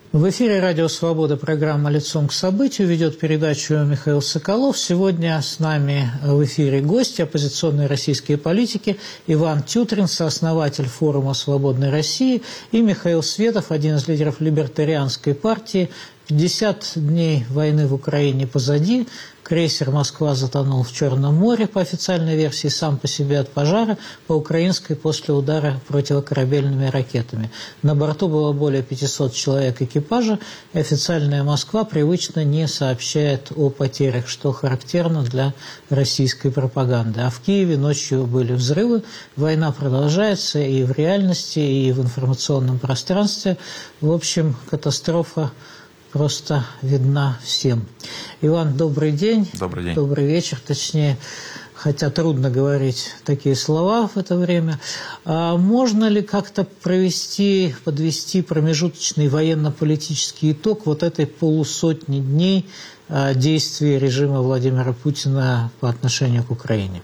В эфире «Радио Свобода», программа «Лицом к событию», ведет передачу Михаил Соколов. Сегодня с нами в эфире гости оппозиционной российской политики Иван Тютрин, сооснователь форума «Свободной России», и Михаил Светов, один из лидеров либертарианской партии. 50 дней войны в Украине позади. Крейсер «Москва» затонул в Черном море, по официальной версии, сам по себе от пожара, по украинской после удара противокорабельными ракетами. На борту было более 500 человек экипажа, и официальная Москва привычно не сообщает о потерях, что характерно для российской пропаганды. А в Киеве ночью были взрывы, война продолжается и в реальности, и в информационном пространстве. В общем, катастрофа просто видна всем. Иван, добрый день. Добрый день. Добрый вечер, точнее, хотя трудно говорить такие слова в это время. А можно ли как-то подвести промежуточный военно-политический итог вот этой полусотни дней действий режима Владимира Путина по отношению к Украине?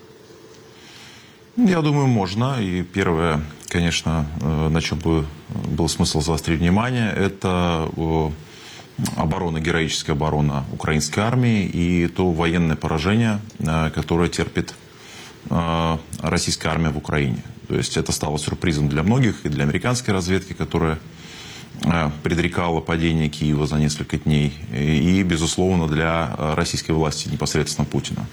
Я думаю, можно. И первое, конечно, на чем бы был смысл заострить внимание, это оборона, героическая оборона украинской армии и то военное поражение, которое терпит российская армия в Украине. То есть это стало сюрпризом для многих, и для американской разведки, которая предрекала падение Киева за несколько дней, и, безусловно, для российской власти, непосредственно Путина.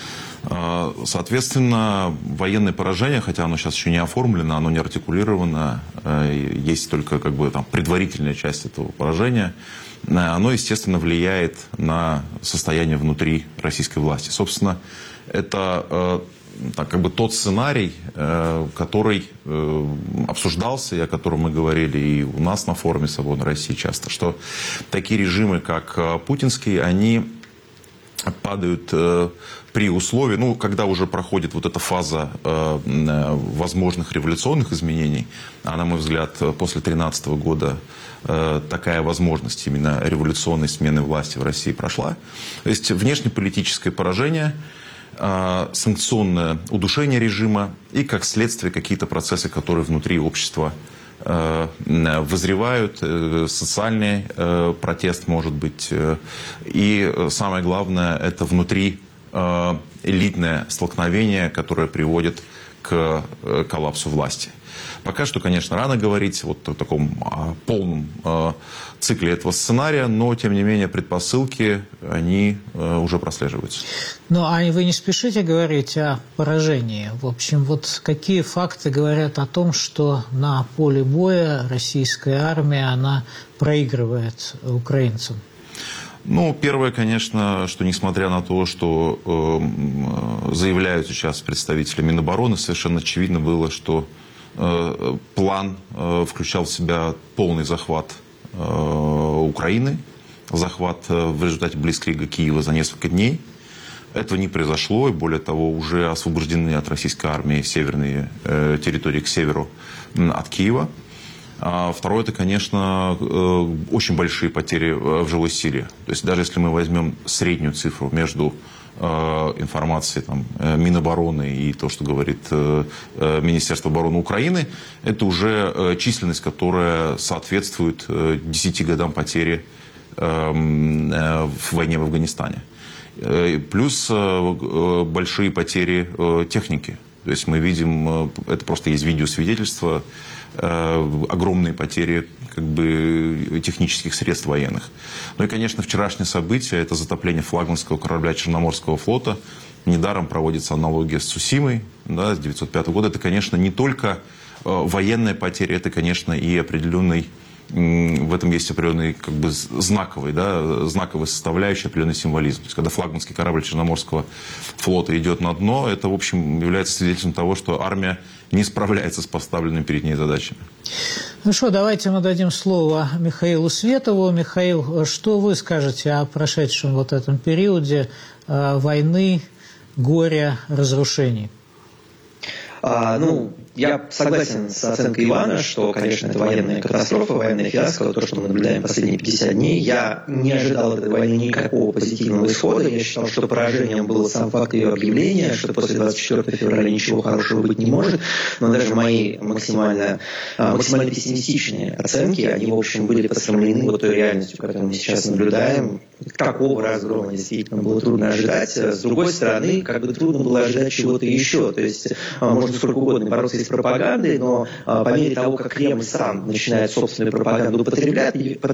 Соответственно, военное поражение, хотя оно сейчас еще не оформлено, оно не артикулировано, есть только предварительная часть этого поражения, оно, естественно, влияет на состояние внутри российской власти. Собственно, это тот сценарий, который обсуждался, и о котором мы говорили и у нас на форуме «Свободной России» часто, что такие режимы, как путинский, они падают при условии, когда уже проходит вот эта фаза возможных революционных изменений, а на мой взгляд, после 2013 года такая возможность именно революционной смены власти в России прошла. То есть внешнеполитическое поражение, санкционное удушение режима и, как следствие, какие-то процессы, которые внутри общества вызревают, социальный протест, может быть, и самое главное, это внутри элитное столкновение, которое приводит к коллапсу власти. Пока что, конечно, рано говорить о таком полном цикле этого сценария, но, тем не менее, предпосылки, они уже прослеживаются. А вы не спешите говорить о поражении. В общем, какие факты говорят о том, что на поле боя российская армия, она проигрывает украинцам? Первое, конечно, что несмотря на то, что заявляют сейчас представители Минобороны, совершенно очевидно было, что план включал в себя полный захват Украины, захват в результате блицкрига Киева за несколько дней. Этого не произошло, и более того, уже освобождены от российской армии северные территории к северу от Киева. А второе, это, конечно, очень большие потери в живой силе. То есть даже если мы возьмем среднюю цифру между информацией Минобороны и то, что говорит Министерство обороны Украины, это уже численность, которая соответствует 10 годам потери в войне в Афганистане. Плюс большие потери техники. То есть мы видим, это просто есть видеосвидетельства, огромные потери технических средств военных. И, конечно, вчерашнее событие – это затопление флагманского корабля Черноморского флота. Недаром проводится аналогия с Цусимой, с 1905 года. Это, конечно, не только военная потеря, это, конечно, и определенный, в этом есть определенный знаковая составляющая, определенный символизм. То есть, когда флагманский корабль Черноморского флота идет на дно, это, в общем, является свидетельством того, что армия не справляется с поставленными перед ней задачами. Хорошо, давайте мы дадим слово Михаилу Светову. Михаил, что вы скажете о прошедшем этом периоде войны, горя, разрушений? Я согласен с оценкой Ивана, что, конечно, это военная катастрофа, военная фиаско, то, что мы наблюдаем последние 50 дней. Я не ожидал от этой войны никакого позитивного исхода. Я считал, что поражением был сам факт ее объявления, что после 24 февраля ничего хорошего быть не может. Но даже мои максимально пессимистичные оценки, они, в общем, были посрамлены вот той реальностью, которую мы сейчас наблюдаем. Какого разгрома действительно было трудно ожидать. С другой стороны, как бы трудно было ожидать чего-то еще. То есть можно сколько угодно бороться с пропагандой, но по мере того, как Кремль сам начинает собственную пропаганду потреблять,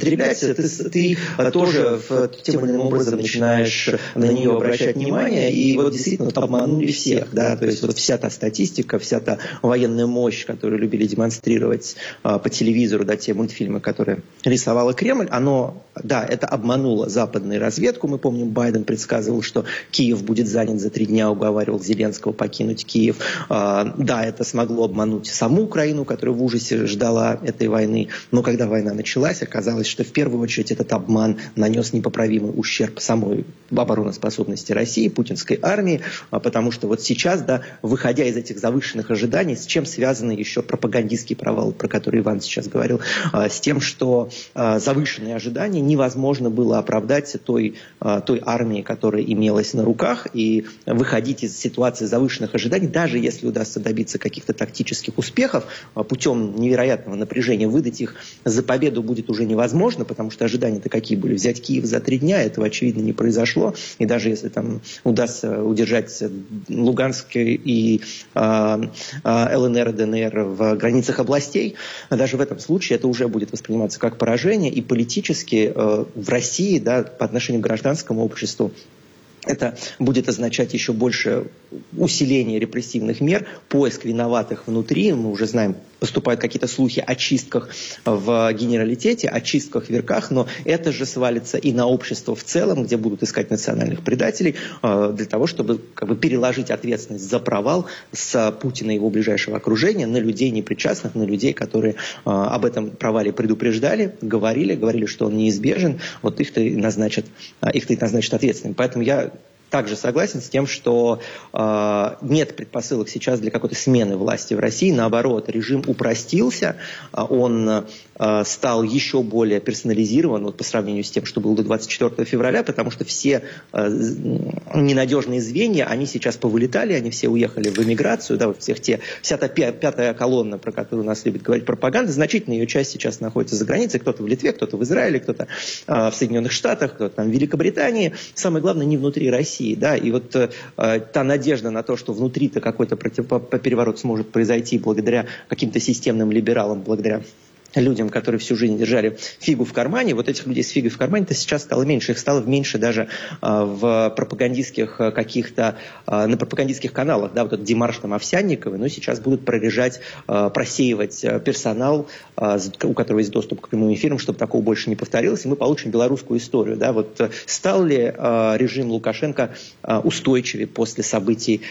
ты тоже тем или иным образом начинаешь на нее обращать внимание, и вот действительно обманули всех. Да? То есть вот вся та статистика, вся та военная мощь, которую любили демонстрировать по телевизору, да, те мультфильмы, которые рисовала Кремль, это обмануло западную разведку. Мы помним, Байден предсказывал, что Киев будет занят за 3 дня, уговаривал Зеленского покинуть Киев. Да, это смогло обмануть саму Украину, которая в ужасе ждала этой войны. Но когда война началась, оказалось, что в первую очередь этот обман нанес непоправимый ущерб самой обороноспособности России, путинской армии, потому что вот сейчас, да, выходя из этих завышенных ожиданий, с чем связаны еще пропагандистский провал, про который Иван сейчас говорил, с тем, что завышенные ожидания невозможно было оправдать той армии, которая имелась на руках, и выходить из ситуации завышенных ожиданий, даже если удастся добиться каких-то тактических успехов, путем невероятного напряжения выдать их за победу будет уже невозможно, потому что ожидания-то какие были? Взять Киев за 3 дня, этого, очевидно, не произошло. И даже если там удастся удержать Луганск и ЛНР, ДНР в границах областей, даже в этом случае это уже будет восприниматься как поражение. И политически в России, да, по отношению к гражданскому обществу, это будет означать еще больше усиление репрессивных мер, поиск виноватых внутри. Мы уже знаем, поступают какие-то слухи о чистках в генералитете, о чистках в верхах, но это же свалится и на общество в целом, где будут искать национальных предателей, для того, чтобы переложить ответственность за провал с Путина и его ближайшего окружения на людей непричастных, на людей, которые об этом провале предупреждали, говорили, что он неизбежен, вот их-то и назначат ответственными. Поэтому я также согласен с тем, что нет предпосылок сейчас для какой-то смены власти в России. Наоборот, режим упростился, он стал еще более персонализирован вот, по сравнению с тем, что было до 24 февраля, потому что все ненадежные звенья, они сейчас повылетали, они все уехали в эмиграцию, да, вот вся та пятая колонна, про которую у нас любит говорить пропаганда, значительная ее часть сейчас находится за границей, кто-то в Литве, кто-то в Израиле, кто-то в Соединенных Штатах, кто-то там в Великобритании. Самое главное, не внутри России. Да? И вот та надежда на то, что внутри-то какой-то переворот сможет произойти благодаря каким-то системным либералам, благодаря людям, которые всю жизнь держали фигу в кармане, вот этих людей с фигой в кармане-то сейчас стало меньше. Их стало меньше даже в пропагандистских на пропагандистских каналах. Да, вот этот демарш там Овсянниковой, но сейчас будут просеивать персонал, у которого есть доступ к прямым эфирам, чтобы такого больше не повторилось, и мы получим белорусскую историю. Да, вот стал ли режим Лукашенко устойчивее после событий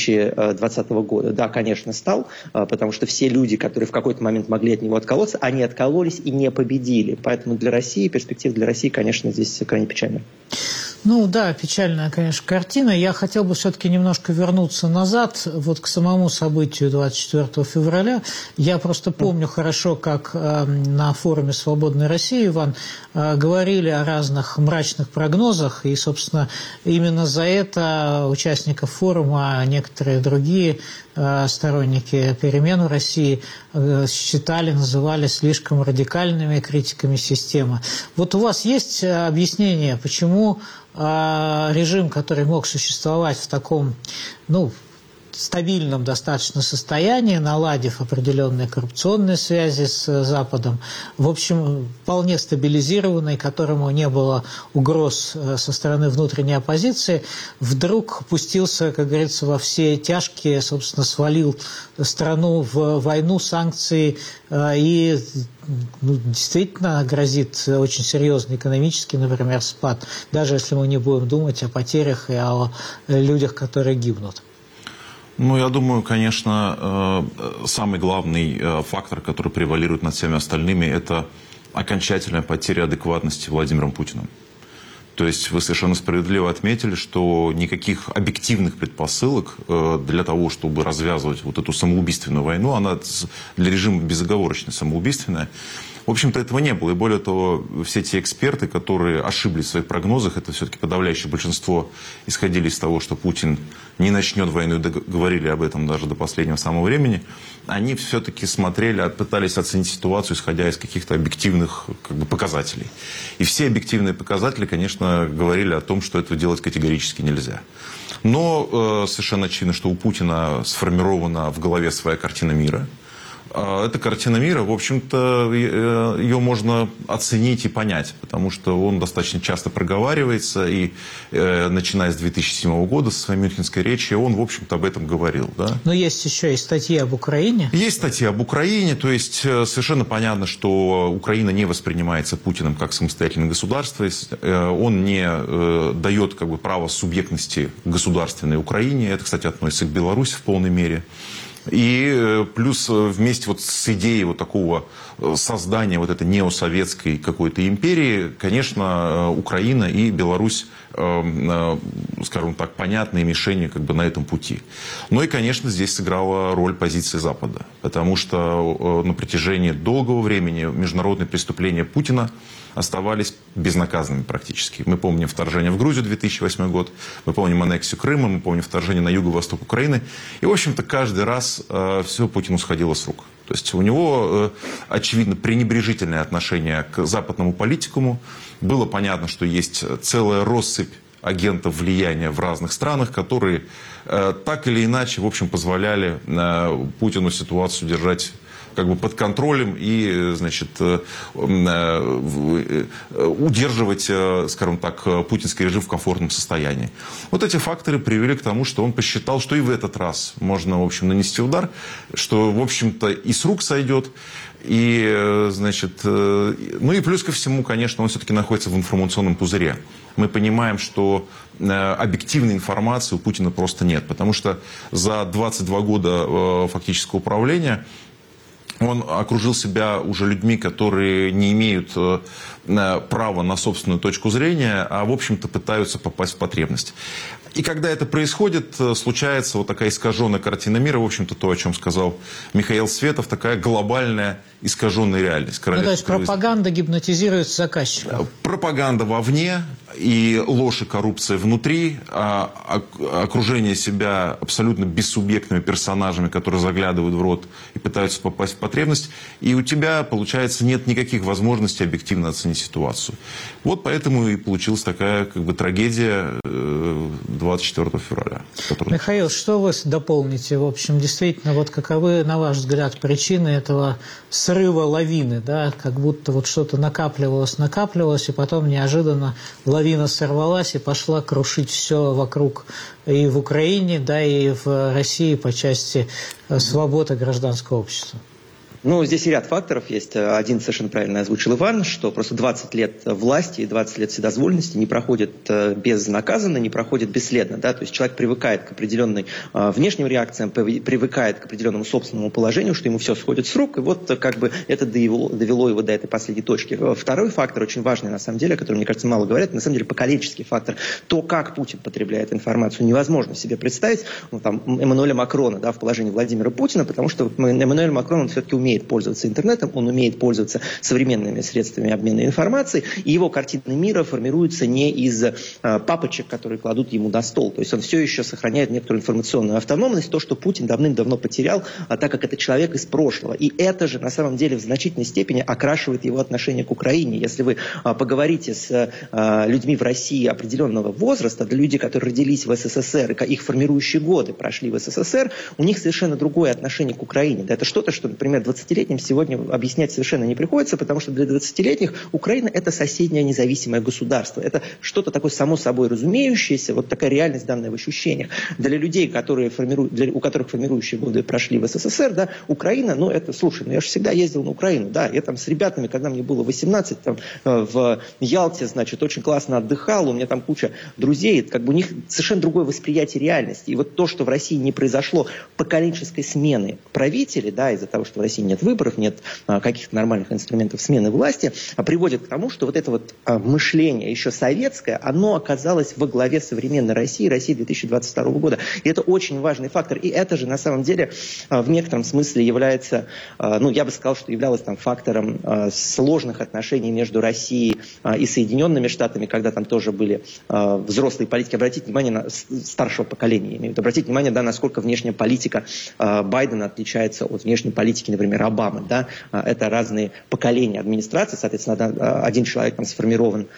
2020 года? Да, конечно, стал, потому что все люди, которые в какой-то момент могли от него отколоться, они откололись и не победили. Поэтому для России, перспектива для России, конечно, здесь крайне печальная. Ну да, печальная, конечно, картина. Я хотел бы все-таки немножко вернуться назад, вот к самому событию 24 февраля. Я просто помню хорошо, как на форуме «Свободной России», Иван, говорили о разных мрачных прогнозах, и, собственно, именно за это участников форума, а некоторые другие сторонники перемен в России считали, называли слишком радикальными критиками системы. Вот у вас есть объяснение, почему режим, который мог существовать в таком, стабильном достаточно состоянии, наладив определенные коррупционные связи с Западом, в общем, вполне стабилизированный, которому не было угроз со стороны внутренней оппозиции, вдруг пустился, как говорится, во все тяжкие, собственно, свалил страну в войну, санкции и действительно грозит очень серьезный экономический, например, спад, даже если мы не будем думать о потерях и о людях, которые гибнут. Я думаю, конечно, самый главный фактор, который превалирует над всеми остальными, это окончательная потеря адекватности Владимиром Путиным. То есть вы совершенно справедливо отметили, что никаких объективных предпосылок для того, чтобы развязывать вот эту самоубийственную войну, она для режима безоговорочно самоубийственная, в общем-то, этого не было. И более того, все те эксперты, которые ошиблись в своих прогнозах, это все-таки подавляющее большинство, исходили из того, что Путин не начнет войну, и говорили об этом даже до последнего самого времени, они все-таки смотрели, пытались оценить ситуацию, исходя из каких-то объективных показателей. И все объективные показатели, конечно, говорили о том, что этого делать категорически нельзя. Но совершенно очевидно, что у Путина сформирована в голове своя картина мира. Эта картина мира, в общем-то, ее можно оценить и понять, потому что он достаточно часто проговаривается, и начиная с 2007 года, со своей мюнхенской речи, он, в общем-то, об этом говорил. Да? Но есть еще и статьи об Украине. Есть статьи об Украине, то есть совершенно понятно, что Украина не воспринимается Путиным как самостоятельное государство, он не дает право субъектности государственной Украине, это, кстати, относится к Беларуси в полной мере. И плюс вместе с идеей такого создания этой неосоветской какой-то империи, конечно, Украина и Беларусь, скажем так, понятные мишени на этом пути. Ну и, конечно, здесь сыграла роль позиции Запада, потому что на протяжении долгого времени международные преступления Путина оставались безнаказанными практически. Мы помним вторжение в Грузию 2008 год, мы помним аннексию Крыма, мы помним вторжение на юго-восток Украины. И, в общем-то, каждый раз все Путину сходило с рук. То есть у него, очевидно, пренебрежительное отношение к западному политикуму. Было понятно, что есть целая россыпь агентов влияния в разных странах, которые так или иначе, в общем, позволяли Путину ситуацию держать под контролем и, значит, удерживать, скажем так, путинский режим в комфортном состоянии. Вот эти факторы привели к тому, что он посчитал, что и в этот раз можно, в общем, нанести удар, что, в общем-то, и с рук сойдет. И, значит, ну и плюс ко всему, конечно, он все-таки находится в информационном пузыре. Мы понимаем, что объективной информации у Путина просто нет, потому что за 22 года фактического управления он окружил себя уже людьми, которые не имеют права на собственную точку зрения, а, в общем-то, пытаются попасть в потребность. И когда это происходит, случается такая искаженная картина мира, в общем-то, то, о чем сказал Михаил Светов, такая глобальная искаженная реальность. То есть пропаганда гипнотизирует заказчика. Пропаганда вовне и ложь и коррупция внутри, окружение себя абсолютно бессубъектными персонажами, которые заглядывают в рот и пытаются попасть в потребность, и у тебя, получается, нет никаких возможностей объективно оценить ситуацию. Вот поэтому и получилась такая трагедия 24 февраля. Михаил, что вы дополните? В общем, действительно, каковы, на ваш взгляд, причины этого срыва лавины, да, как будто что-то накапливалось, и потом неожиданно лавина сорвалась и пошла крушить все вокруг и в Украине, да, и в России по части свободы гражданского общества? Ну, здесь и ряд факторов есть. Один совершенно правильно озвучил Иван, что просто 20 лет власти и 20 лет вседозволенности не проходят безнаказанно, не проходят бесследно. Да? То есть человек привыкает к определенной внешним реакциям, привыкает к определенному собственному положению, что ему все сходит с рук, и это довело его до этой последней точки. Второй фактор, очень важный на самом деле, о котором, мне кажется, мало говорят, на самом деле поколенческий фактор. То, как Путин потребляет информацию, невозможно себе представить. Эммануэля Макрона, да, в положении Владимира Путина, потому что Эммануэль Макрон, он все-таки умеет пользоваться интернетом, он умеет пользоваться современными средствами обмена информацией, и его картина мира формируется не из папочек, которые кладут ему на стол. То есть он все еще сохраняет некоторую информационную автономность, то, что Путин давным-давно потерял, так как это человек из прошлого. И это же на самом деле в значительной степени окрашивает его отношение к Украине. Если вы поговорите с людьми в России определенного возраста, да, люди, которые родились в СССР, и их формирующие годы прошли в СССР, у них совершенно другое отношение к Украине. Да, это что-то, что, например, 20-летним сегодня объяснять совершенно не приходится, потому что для 20-летних Украина – это соседнее независимое государство. Это что-то такое само собой разумеющееся, вот такая реальность, данная в ощущениях. Для людей, у которых формирующие годы прошли в СССР, да, Украина, ну это, слушай, я же всегда ездил на Украину, да, я там с ребятами, когда мне было 18, там, в Ялте, значит, очень классно отдыхал, у меня там куча друзей, у них совершенно другое восприятие реальности. И вот то, что в России не произошло поколенческой смены правителей, да, из-за того, что в России нет выборов, нет каких-то нормальных инструментов смены власти, приводит к тому, что вот это вот мышление еще советское, оно оказалось во главе современной России 2022 года. И это очень важный фактор. И это же на самом деле в некотором смысле является, я бы сказал, что являлось там фактором сложных отношений между Россией и Соединенными Штатами, когда там тоже были взрослые политики. Обратите внимание на старшего поколения. Обратите внимание, да, насколько внешняя политика Байдена отличается от внешней политики, например, Обамы. Да? Это разные поколения администрации, соответственно, один человек сформирован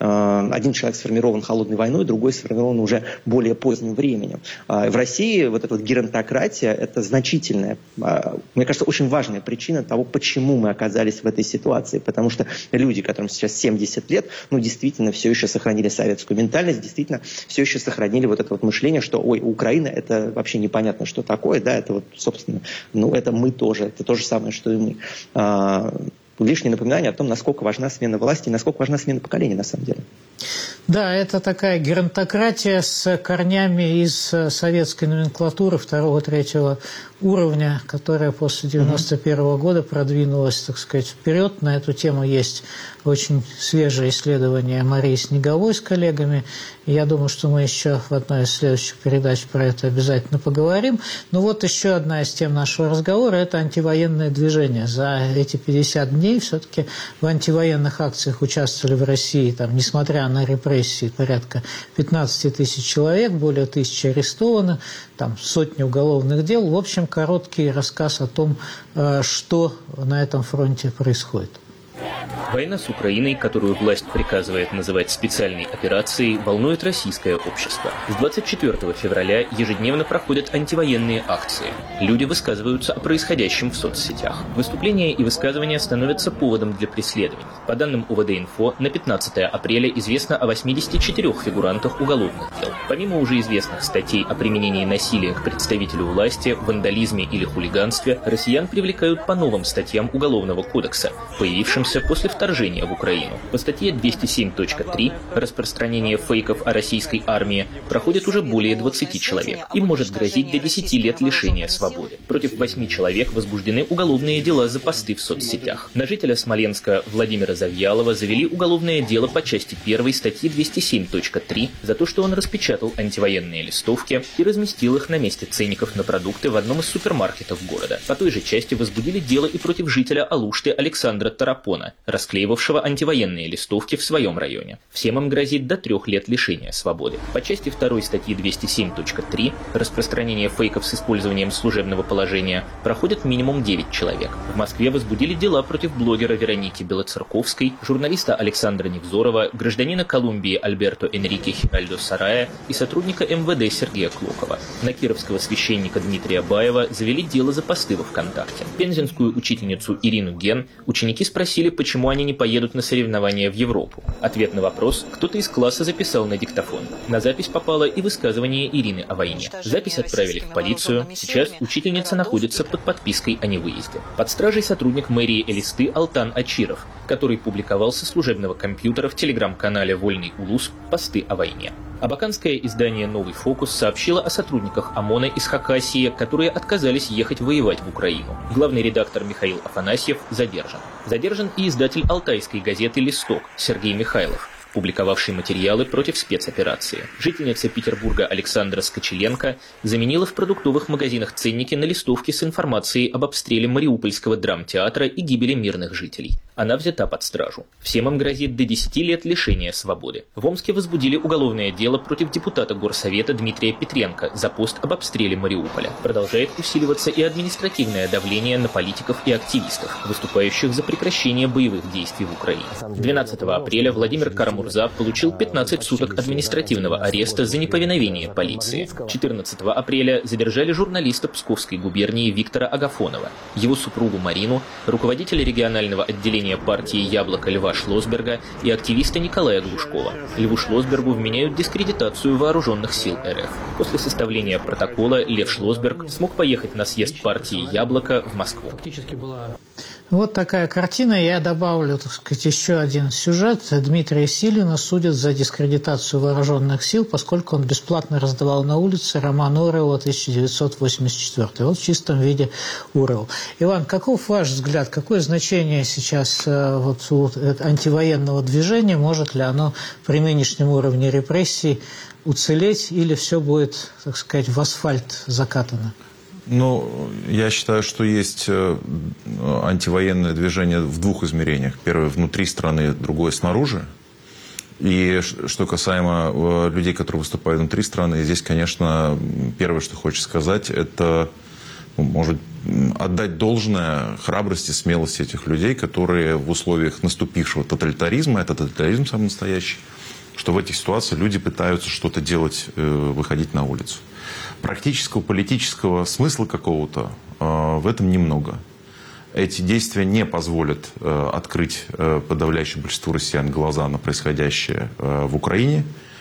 холодной войной, другой сформирован уже более поздним временем. В России вот эта вот геронтократия – это значительная, мне кажется, очень важная причина того, почему мы оказались в этой ситуации. Потому что люди, которым сейчас 70 лет, действительно все еще сохранили советскую ментальность, действительно все еще сохранили вот это вот мышление, что, Украина – это вообще непонятно, что такое, да, это вот, собственно, это мы тоже, это то же самое, что и мы. Лишнее напоминание о том, насколько важна смена власти и насколько важна смена поколения на самом деле. Да, это такая геронтократия с корнями из советской номенклатуры 2-3 уровня, которая после 1991 года продвинулась, так сказать, вперед. На эту тему есть очень свежее исследование Марии Снеговой с коллегами. И я думаю, что мы еще в одной из следующих передач про это обязательно поговорим. Но вот еще одна из тем нашего разговора – это антивоенное движение. За эти 50 дней все-таки в антивоенных акциях участвовали в России, несмотря на репрессии, порядка 15 тысяч человек, более 1000 арестовано, сотни уголовных дел. В общем, короткий рассказ о том, что на этом фронте происходит. Война с Украиной, которую власть приказывает называть специальной операцией, волнует российское общество. С 24 февраля ежедневно проходят антивоенные акции. Люди высказываются о происходящем в соцсетях. Выступления и высказывания становятся поводом для преследований. По данным УВД-Инфо, на 15 апреля известно о 84 фигурантах уголовных дел. Помимо уже известных статей о применении насилия к представителю власти, вандализме или хулиганстве, россиян привлекают по новым статьям Уголовного кодекса, появившимся после вторжения в Украину. По статье 207.3 «Распространение фейков о российской армии» проходит уже более 20 человек. Им может грозить до 10 лет лишения свободы. Против 8 человек возбуждены уголовные дела за посты в соцсетях. На жителя Смоленска Владимира Завьялова завели уголовное дело по части 1 статьи 207.3 за то, что он распечатал антивоенные листовки и разместил их на месте ценников на продукты в одном из супермаркетов города. По той же части возбудили дело и против жителя Алушты Александра Тарапона, расклеивавшего антивоенные листовки в своем районе. Всем им грозит до 3 лет лишения свободы. По части 2 статьи 207.3 «Распространение фейков с использованием служебного положения» проходит минимум 9 человек. В Москве возбудили дела против блогера Вероники Белоцерковской, журналиста Александра Невзорова, гражданина Колумбии Альберто Энрике Хиральдо Сарая и сотрудника МВД Сергея Клокова. На кировского священника Дмитрия Баева завели дело за посты во ВКонтакте. Пензенскую учительницу Ирину Ген ученики спросили, почему они не поедут на соревнования в Европу. Ответ на вопрос кто-то из класса записал на диктофон. На запись попало и высказывание Ирины о войне. Запись отправили в полицию. Сейчас учительница находится под подпиской о невыезде. Под стражей сотрудник мэрии Элисты Алтан Ачиров, который публиковал со служебного компьютера в телеграм-канале «Вольный Улус» посты о войне. Абаканское издание «Новый фокус» сообщило о сотрудниках ОМОНа из Хакасии, которые отказались ехать воевать в Украину. Главный редактор Михаил Афанасьев задержан. Задержан и издатель алтайской газеты «Листок» Сергей Михайлов, публиковавший материалы против спецоперации. Жительница Петербурга Александра Скочеленко заменила в продуктовых магазинах ценники на листовки с информацией об обстреле Мариупольского драмтеатра и гибели мирных жителей. Она взята под стражу. Всем им грозит до 10 лет лишения свободы. В Омске возбудили уголовное дело против депутата Горсовета Дмитрия Петренко за пост об обстреле Мариуполя. Продолжает усиливаться и административное давление на политиков и активистов, выступающих за прекращение боевых действий в Украине. 12 апреля Владимир Карамурза получил 15 суток административного ареста за неповиновение полиции. 14 апреля задержали журналиста Псковской губернии Виктора Агафонова, его супругу Марину, руководителя регионального отделения партии «Яблоко» Льва Шлосберга и активиста Николая Глушкова. Льву Шлосбергу вменяют дискредитацию вооруженных сил РФ. После составления протокола Лев Шлосберг смог поехать на съезд партии «Яблоко» в Москву. Вот такая картина. Я добавлю, так сказать, еще один сюжет. Дмитрия Силина судят за дискредитацию вооруженных сил, поскольку он бесплатно раздавал на улице роман Оруэлла 1984. Вот в чистом виде Оруэлл. Иван, каков ваш взгляд? Какое значение сейчас вот у антивоенного движения? Может ли оно при нынешнем уровне репрессий уцелеть или все будет, так сказать, в асфальт закатано? Ну, я считаю, что есть антивоенное движение в двух измерениях. Первое внутри страны, другое снаружи. И что касаемо людей, которые выступают внутри страны, здесь, конечно, первое, что хочется сказать, это, может, отдать должное храбрости, смелости этих людей, которые в условиях наступившего тоталитаризма, это тоталитаризм самый настоящий, что в этих ситуациях люди пытаются что-то делать, выходить на улицу. Практического политического смысла какого-то в этом немного. Эти действия не позволят открыть подавляющему большинству россиян глаза на происходящее в Украине.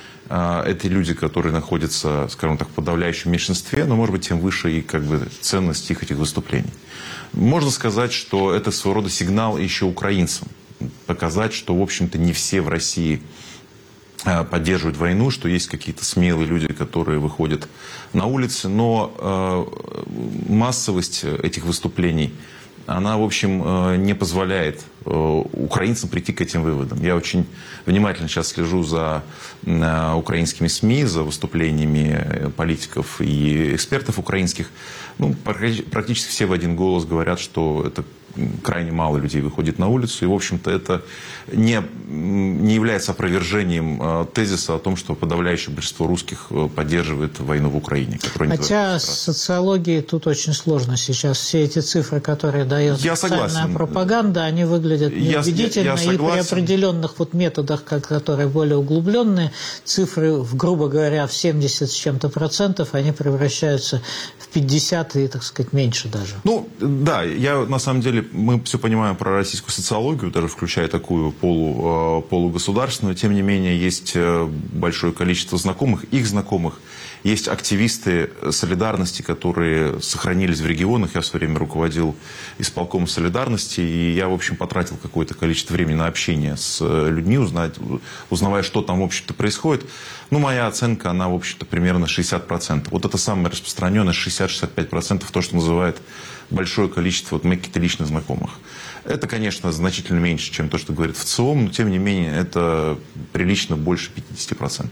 Это люди, которые находятся, скажем так, в подавляющем меньшинстве, но, может быть, тем выше и как бы ценность их этих выступлений. Можно сказать, что это своего рода сигнал еще украинцам. Показать, что, в общем-то, не все в России поддерживают войну, что есть какие-то смелые люди, которые выходят на улицы, но массовость этих выступлений, она, в общем, не позволяет украинцам прийти к этим выводам. Я очень внимательно сейчас слежу за украинскими СМИ, за выступлениями политиков и экспертов украинских. Ну, практически все в один голос говорят, что это крайне мало людей выходит на улицу. И, в общем-то, это не является опровержением тезиса о том, что подавляющее большинство русских поддерживает войну в Украине. Хотя с социологией тут очень сложно сейчас. Все эти цифры, которые дает социальная пропаганда, они выглядят неубедительно. И при определенных вот методах, которые более углубленные, цифры, грубо говоря, в 70 с чем-то процентов, они превращаются в 50 и, так сказать, меньше даже. Ну, да, я на самом деле, мы все понимаем про российскую социологию, даже включая такую полугосударственную, тем не менее, есть большое количество знакомых, их знакомых, есть активисты солидарности, которые сохранились в регионах. Я в свое время руководил исполкомом солидарности, и я, в общем, потратил какое-то количество времени на общение с людьми, узнавая, что там, в общем-то, происходит. Ну, моя оценка, она, в общем-то, примерно 60%. Вот это самое распространенное, 60-65%, то, что называют большое количество вот, каких-то личных знакомых. Это, конечно, значительно меньше, чем то, что говорит ВЦИОМ, но, тем не менее, это прилично больше 50%.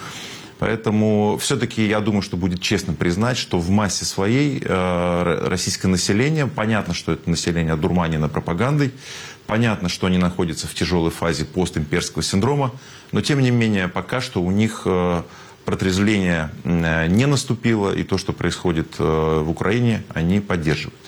Поэтому все-таки я думаю, что будет честно признать, что в массе своей российское население, понятно, что это население одурманено пропагандой, понятно, что они находятся в тяжелой фазе постимперского синдрома, но тем не менее пока что у них протрезвление не наступило, и то, что происходит в Украине, они поддерживают.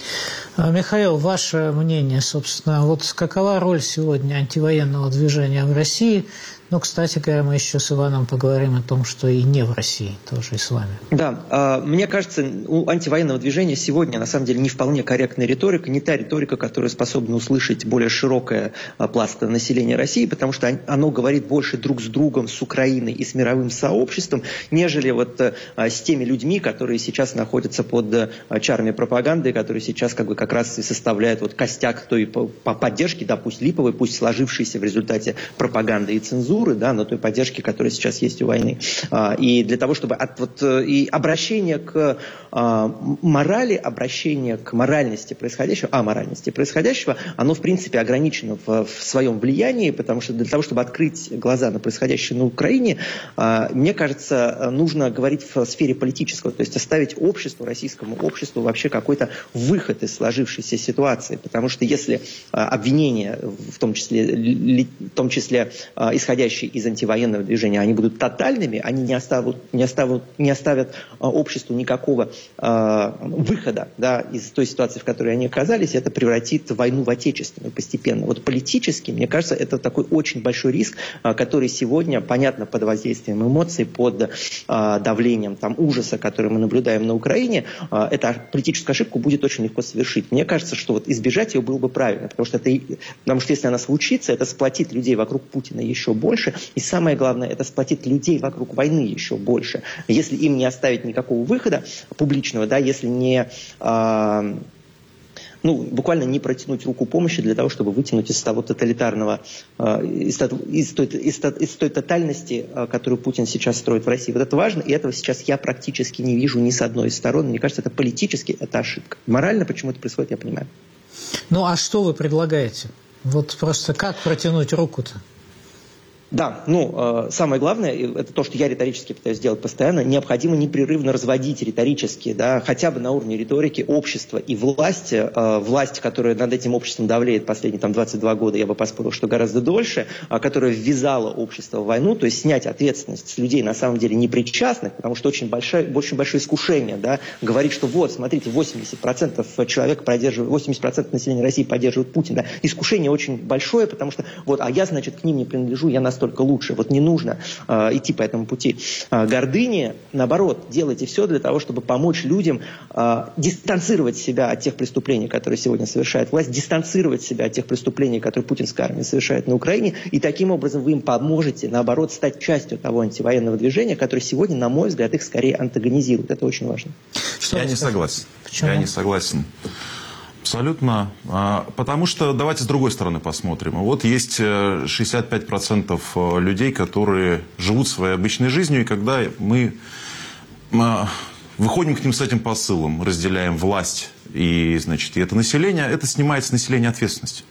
Михаил, ваше мнение, собственно, вот какова роль сегодня антивоенного движения в России? Ну, кстати говоря, мы еще с Иваном поговорим о том, что и не в России, тоже и с вами. Да, мне кажется, у антивоенного движения сегодня, на самом деле, не вполне корректная риторика, не та риторика, которая способна услышать более широкое пласт населения России, потому что оно говорит больше друг с другом, с Украиной и с мировым сообществом, нежели вот с теми людьми, которые сейчас находятся под чарами пропаганды, которые сейчас как раз и составляют вот костяк той поддержки, да, пусть липовой, пусть сложившейся в результате пропаганды и цензуры, да, но той поддержки, которая сейчас есть у войны. И для того, чтобы и обращение к морали, обращение к моральности происходящего, оно, в принципе, ограничено в своем влиянии, потому что для того, чтобы открыть глаза на происходящее на Украине, мне кажется, нужно говорить в сфере политического, то есть оставить обществу, российскому обществу вообще какой-то выход из сложившейся ситуации, потому что если обвинения, в том числе исходящие из антивоенного движения, они будут тотальными, они не оставят обществу никакого выхода, да, из той ситуации, в которой они оказались, это превратит войну в отечественную постепенно. Вот политически, мне кажется, это такой очень большой риск, который сегодня, понятно, под воздействием эмоций, под давлением ужаса, который мы наблюдаем на Украине, эту политическую ошибку будет очень легко совершить. Мне кажется, что вот избежать ее было бы правильно, потому что если она случится, это сплотит людей вокруг Путина еще больше, и самое главное, это сплотит людей вокруг войны еще больше. Если им не оставить никакого выхода публичного, да, если не буквально не протянуть руку помощи для того, чтобы вытянуть из того тоталитарного, из той тотальности, которую Путин сейчас строит в России. Вот это важно, и этого сейчас я практически не вижу ни с одной из сторон. Мне кажется, это политически, это ошибка. Морально, почему это происходит, я понимаю. А что вы предлагаете? Вот просто как протянуть руку-то? Да, самое главное, это то, что я риторически пытаюсь сделать постоянно, необходимо непрерывно разводить риторически, да, хотя бы на уровне риторики общество и власть, которая над этим обществом давлеет последние 22 года, я бы поспорил, что гораздо дольше, которая ввязала общество в войну, то есть снять ответственность с людей на самом деле непричастных, потому что очень большое искушение, да, говорить, что вот, смотрите, 80% человек поддерживает, 80% населения России поддерживают Путина. Да. Искушение очень большое, потому что я, значит, к ним не принадлежу, я настолько лучше. Вот не нужно идти по этому пути. Гордыни, наоборот, делайте все для того, чтобы помочь людям дистанцировать себя от тех преступлений, которые сегодня совершает власть, дистанцировать себя от тех преступлений, которые путинская армия совершает на Украине, и таким образом вы им поможете, наоборот, стать частью того антивоенного движения, которое сегодня, на мой взгляд, их скорее антагонизирует. Это очень важно. Я не согласен. Почему? Я не согласен. Абсолютно. Потому что давайте с другой стороны посмотрим. Вот есть 65% людей, которые живут своей обычной жизнью, и когда мы выходим к ним с этим посылом, разделяем власть и, значит, и это население, это снимает с населения ответственность.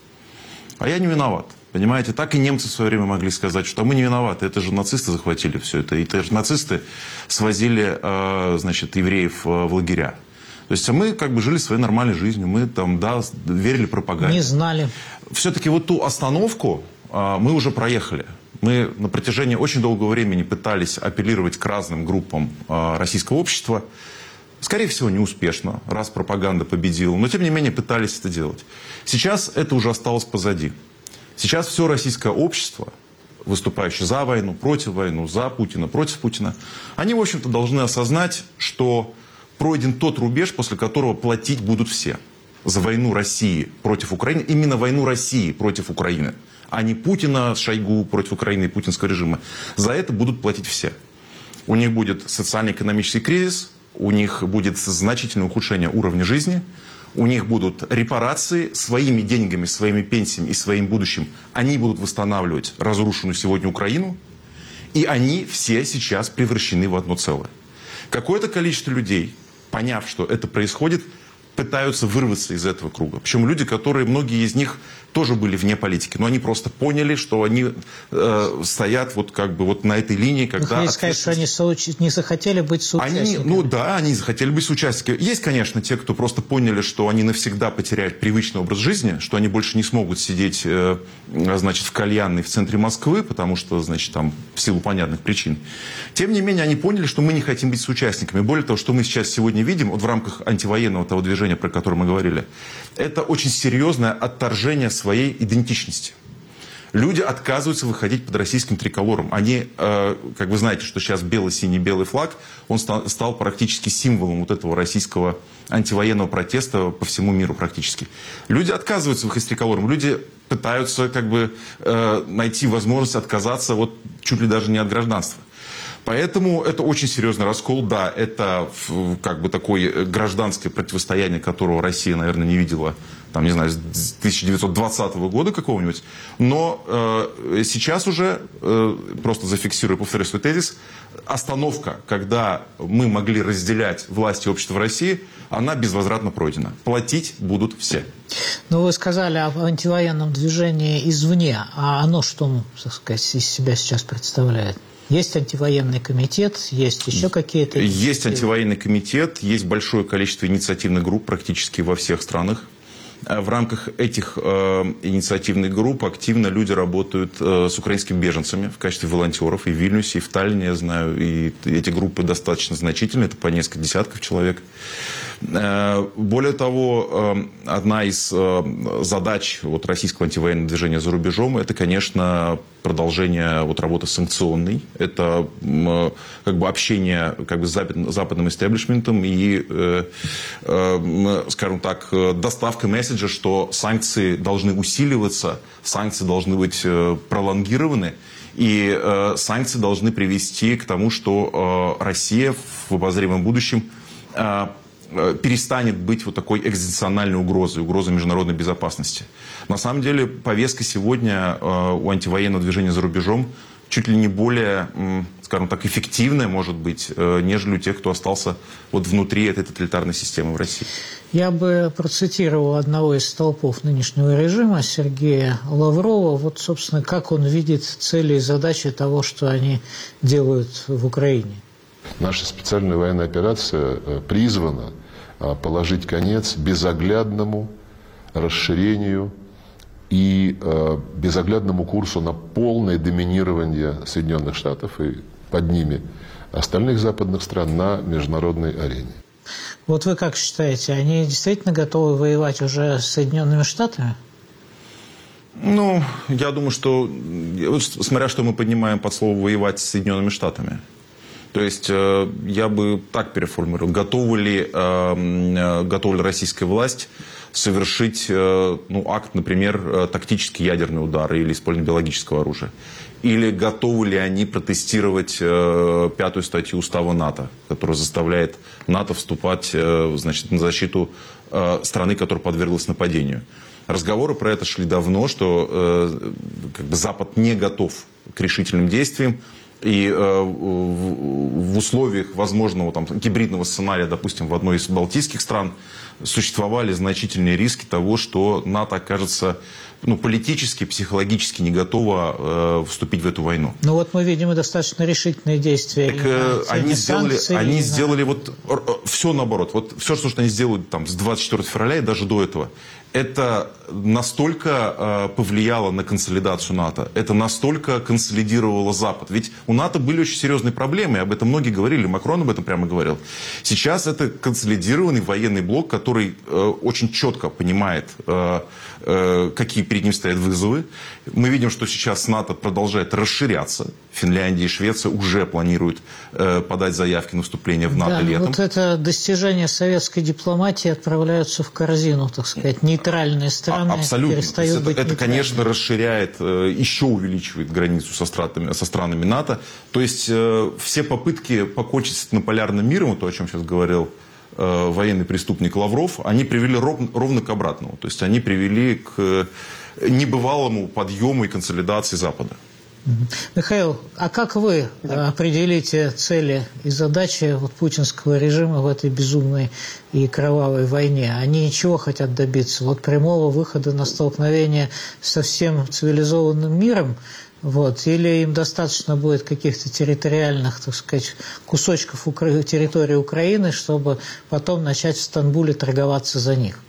А я не виноват. Понимаете, так и немцы в свое время могли сказать, что мы не виноваты. Это же нацисты захватили все это. И это же нацисты свозили, значит, евреев в лагеря. То есть мы как бы жили своей нормальной жизнью, мы там, да, верили пропаганде. Не знали. Все-таки вот ту остановку мы уже проехали. Мы на протяжении очень долгого времени пытались апеллировать к разным группам российского общества. Скорее всего, неуспешно, раз пропаганда победила. Но, тем не менее, пытались это делать. Сейчас это уже осталось позади. Сейчас все российское общество, выступающее за войну, за Путина, против Путина, они, в общем-то, должны осознать, что пройден тот рубеж, после которого платить будут все. За войну России против Украины. Именно войну России против Украины. А не Путина, Шойгу против Украины и путинского режима. За это будут платить все. У них будет социально-экономический кризис. У них будет значительное ухудшение уровня жизни. У них будут репарации своими деньгами, своими пенсиями и своим будущим. Они будут восстанавливать разрушенную сегодня Украину. И они все сейчас превращены в одно целое. Какое-то количество людей, поняв, что это происходит, пытаются вырваться из этого круга. Причем люди, которые, многие из них тоже были вне политики, но они просто поняли, что они стоят вот как бы вот на этой линии, когда... Вы хотите сказать, что они не захотели быть соучастниками? Они захотели быть соучастниками. Есть, конечно, те, кто просто поняли, что они навсегда потеряют привычный образ жизни, что они больше не смогут сидеть, значит, в кальянной в центре Москвы, потому что, значит, там, в силу понятных причин. Тем не менее, они поняли, что мы не хотим быть соучастниками. Более того, что мы сейчас сегодня видим, вот в рамках антивоенного того движения, про которое мы говорили, это очень серьезное отторжение своей идентичности. Люди отказываются выходить под российским триколором. Они, как вы знаете, что сейчас бело-синий-белый флаг, он стал практически символом вот этого российского антивоенного протеста по всему миру практически. Люди отказываются выходить с триколором. Люди пытаются как бы найти возможность отказаться вот чуть ли даже не от гражданства. Поэтому это очень серьезный раскол. Да, это как бы такое гражданское противостояние, которого Россия, наверное, не видела, там, не знаю, с 1920 года какого-нибудь. Но сейчас уже, просто зафиксирую, повторю свой тезис, остановка, когда мы могли разделять власть и общество в России, она безвозвратно пройдена. Платить будут все. Ну, вы сказали об антивоенном движении извне. А оно что, так сказать, из себя сейчас представляет? Есть антивоенный комитет, есть еще какие-то... Есть антивоенный комитет, есть большое количество инициативных групп практически во всех странах. В рамках этих инициативных групп активно люди работают с украинскими беженцами в качестве волонтеров. И в Вильнюсе, и в Таллине, я знаю, и эти группы достаточно значительные, это по несколько десятков человек. Более того, одна из задач вот российского антивоенного движения за рубежом, это, конечно, продолжение вот работы санкционной. Это как бы общение как бы с западным истеблишментом и, скажем так, доставка месседжа, что санкции должны усиливаться, санкции должны быть пролонгированы. И санкции должны привести к тому, что Россия в обозримом будущем перестанет быть вот такой экзистенциальной угрозой международной безопасности. На самом деле повестка сегодня у антивоенного движения за рубежом чуть ли не более, скажем так, эффективная, может быть, нежели у тех, кто остался вот внутри этой тоталитарной системы в России. Я бы процитировал одного из столпов нынешнего режима, Сергея Лаврова. Вот, собственно, как он видит цели и задачи того, что они делают в Украине. Наша специальная военная операция призвана положить конец безоглядному расширению и безоглядному курсу на полное доминирование Соединенных Штатов и под ними остальных западных стран на международной арене. Вот вы как считаете, они действительно готовы воевать уже с Соединенными Штатами? Ну, я думаю, что, смотря что мы поднимаем под слово «воевать с Соединенными Штатами». То есть я бы так переформулировал. Готова ли российская власть совершить акт, например, тактический ядерный удар или использование биологического оружия? Или готовы ли они протестировать 5-ю статью Устава НАТО, которая заставляет НАТО вступать, значит, на защиту страны, которая подверглась нападению? Разговоры про это шли давно, что Запад не готов к решительным действиям. И в условиях возможного гибридного сценария, допустим, в одной из балтийских стран, существовали значительные риски того, что НАТО окажется политически, психологически не готово вступить в эту войну. Ну вот мы видим и достаточно решительные действия. Они сделали вот все наоборот. Вот все, что они сделали с 24 февраля и даже до этого, это настолько повлияло на консолидацию НАТО, это настолько консолидировало Запад. Ведь у НАТО были очень серьезные проблемы, и об этом многие говорили, Макрон об этом прямо говорил. Сейчас это консолидированный военный блок, который очень четко понимает, какие перед ним стоят вызовы. Мы видим, что сейчас НАТО продолжает расширяться. Финляндия и Швеция уже планируют подать заявки на вступление в НАТО летом. Вот это достижение советской дипломатии отправляются в корзину, так сказать. Нейтральные страны перестают быть это, конечно, расширяет, еще увеличивает границу со странами НАТО. То есть все попытки покончить на полярным миром, то, о чем сейчас говорил военный преступник Лавров, они привели ровно к обратному. То есть они привели к небывалому подъему и консолидации Запада. Михаил, а как вы определите цели и задачи путинского режима в этой безумной и кровавой войне? Они чего хотят добиться? Прямого выхода на столкновение со всем цивилизованным миром? Или им достаточно будет каких-то территориальных, так сказать, кусочков территории Украины, чтобы потом начать в Стамбуле торговаться за них?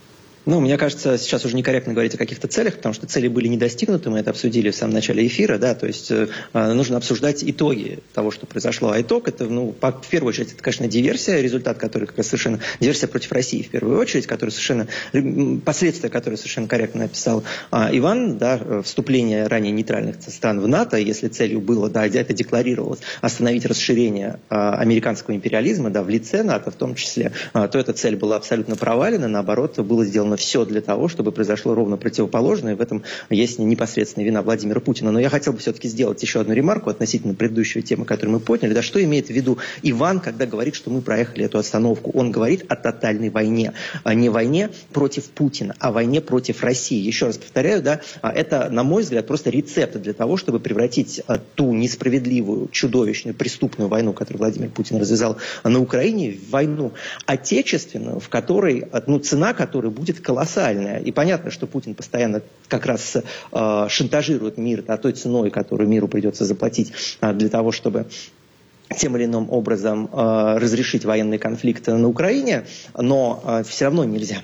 Мне кажется, сейчас уже некорректно говорить о каких-то целях, потому что цели были не достигнуты, мы это обсудили в самом начале эфира, то есть нужно обсуждать итоги того, что произошло. А итог это, в первую очередь, это, конечно, диверсия, результат которой как раз совершенно, диверсия против России в первую очередь, которая совершенно, последствия которой совершенно корректно описал Иван, вступление ранее нейтральных стран в НАТО, если целью было, это декларировалось, остановить расширение американского империализма, в лице НАТО в том числе, то эта цель была абсолютно провалена, наоборот, было сделано все для того, чтобы произошло ровно противоположное, и в этом есть непосредственная вина Владимира Путина. Но я хотел бы все-таки сделать еще одну ремарку относительно предыдущей темы, которую мы подняли. Что имеет в виду Иван, когда говорит, что мы проехали эту остановку? Он говорит о тотальной войне. Не войне против Путина, а войне против России. Еще раз повторяю, это, на мой взгляд, просто рецепт для того, чтобы превратить ту несправедливую, чудовищную, преступную войну, которую Владимир Путин развязал на Украине, в войну отечественную, в которой, цена которой будет колоссальная. И понятно, что Путин постоянно как раз шантажирует мир той ценой, которую миру придется заплатить для того, чтобы тем или иным образом разрешить военный конфликт на Украине, но все равно нельзя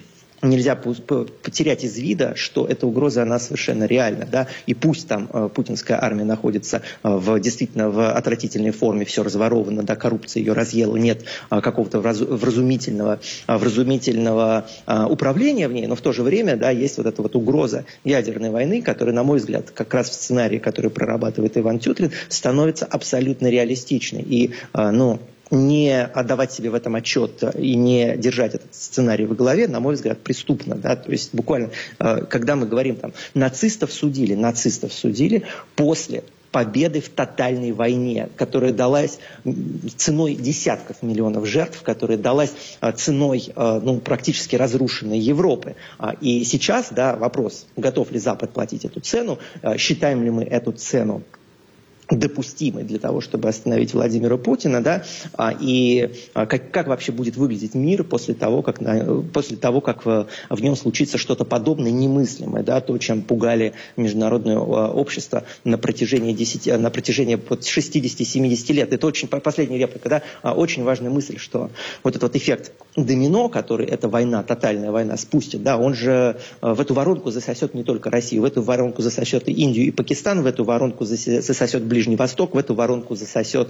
потерять из вида, что эта угроза, она совершенно реальна. И пусть там путинская армия находится действительно в отвратительной форме, все разворовано, коррупция ее разъела, нет какого-то вразумительного управления в ней, но в то же время есть эта угроза ядерной войны, которая, на мой взгляд, как раз в сценарии, который прорабатывает Иван Тютрин, становится абсолютно реалистичной. И, не отдавать себе в этом отчет и не держать этот сценарий в голове, на мой взгляд, преступно. То есть буквально, когда мы говорим, нацистов судили после победы в тотальной войне, которая далась ценой десятков миллионов жертв, которая далась ценой практически разрушенной Европы. И сейчас, да, вопрос, готов ли Запад платить эту цену, считаем ли мы эту цену допустимой для того, чтобы остановить Владимира Путина, да, и как вообще будет выглядеть мир после того, как в нем случится что-то подобное, немыслимое, да, то, чем пугали международное общество на протяжении 60-70 лет. Это очень, последняя реплика, да, очень важная мысль, что вот этот вот эффект домино, который эта война, тотальная война спустит, да, он же в эту воронку засосет не только Россию, в эту воронку засосет и Индию, и Пакистан, в эту воронку засосет Ближний Восток, в эту воронку засосет